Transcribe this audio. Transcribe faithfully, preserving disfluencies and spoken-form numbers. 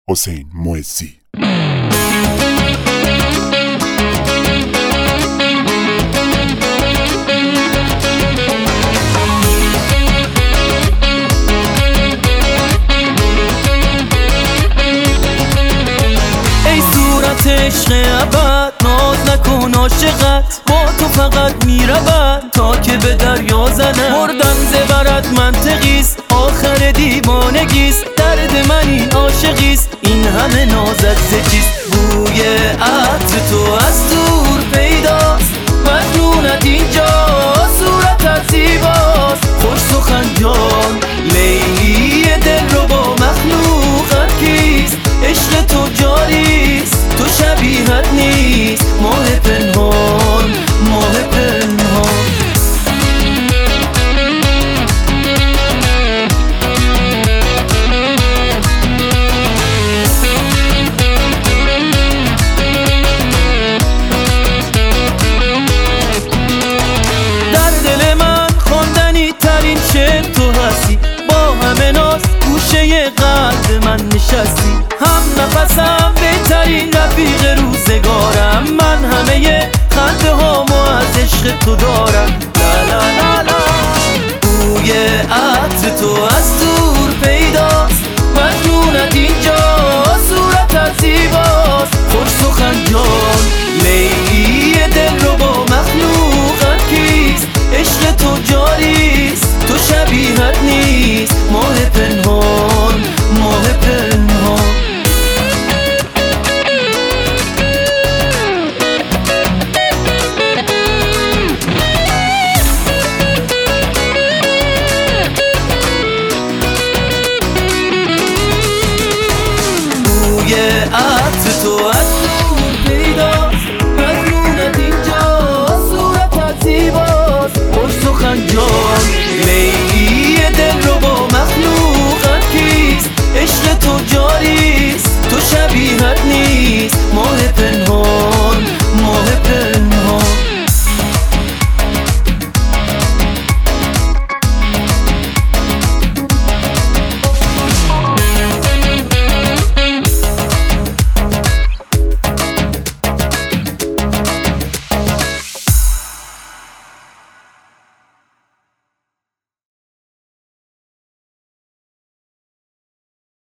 حسین معزی. عشق ابد ناز نکن عاشقت با تو فقط میرود تا که به دریا زنم. مردن زبرت منطقیست آخر دیوانگیست، درد من این عاشقیست این همه نازت زچیست. بوی عطر تو از دور پیداست مجنونت اینجا صورتت زیباست خوش سخن جان لیلی دل رو با مخلوقت کیست. عشق تو جاریست تو شبیهت نیست ماه پنهان ماه پنهان. در دل من خواندنی ترین شعر تو هستی، با همه ناز گوشه قلب من نشستی. هم نفسم بهترین رفیق روزگارم، من همه خنده هامو از عشق تو دارم. لا لا لا لا بوی عطر تو از دور پیداست مجنونت اینجا